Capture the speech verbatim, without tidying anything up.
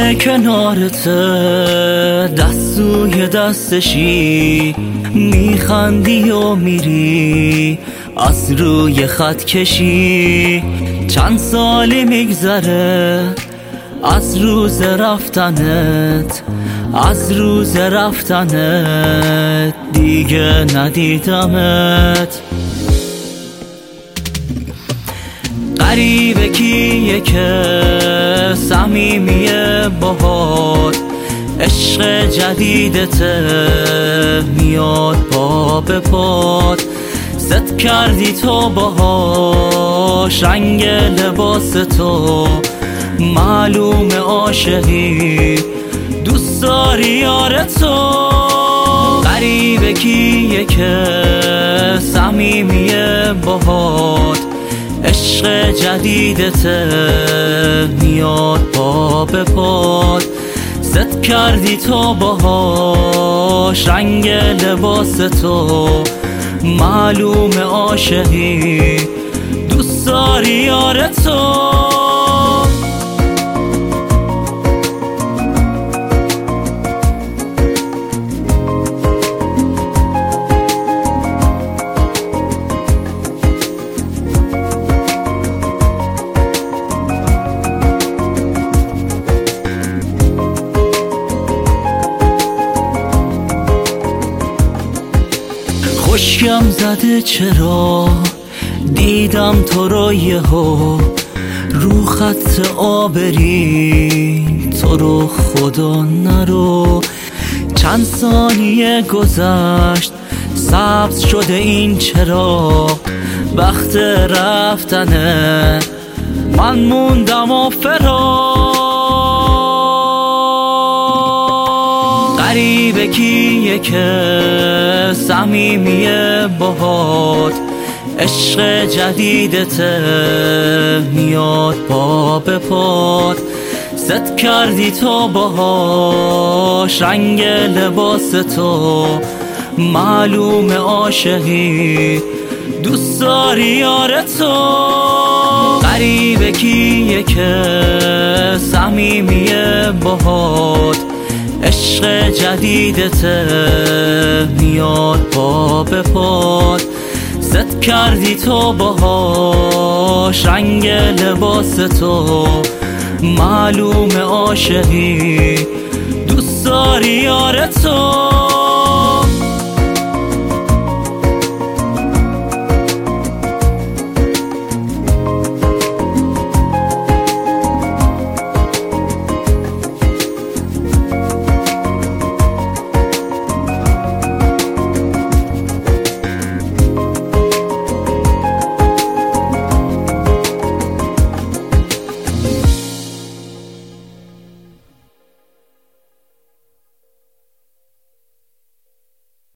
کنارت دست سوی دستشی، میخندی و میری از روی خط کشی. چند سالی میگذره از روز رفتنت، از روز رفتنت دیگه ندیدمت. غریبه کیه که صمیمیه باهات، عشق جدیدته میاد پا به پات. ست کردی تو باهاش رنگ لباس تو، معلوم عاشقی دوست داری یار تو. غریبه کیه که صمیمیه باهات، عشق جدیدته میاد پا به پات. ست کردی تو باهاش رنگ لباس تو، معلوم عاشقی دوست داری یار تو. خشکم زده چرا دیدم تو رو یهو، رو خط آبری تو رو خدا نرو. چند ثانیه گذشت سبز شده این چراغ، وقت رفتنه من موندم و فراق. غریبه کیه که صمیمیه باهات، عشق جدیدته میاد پا به پات. ست کردی تو باهاش رنگ لباس تو، معلوم عاشقی دوست داری یار تو. غریبه کیه که صمیمیه باهات، عشق جدیدته میاد پا به پات. ست کردی تو باهاش رنگ لباس تو، معلوم عاشقی دوست داری یار تو.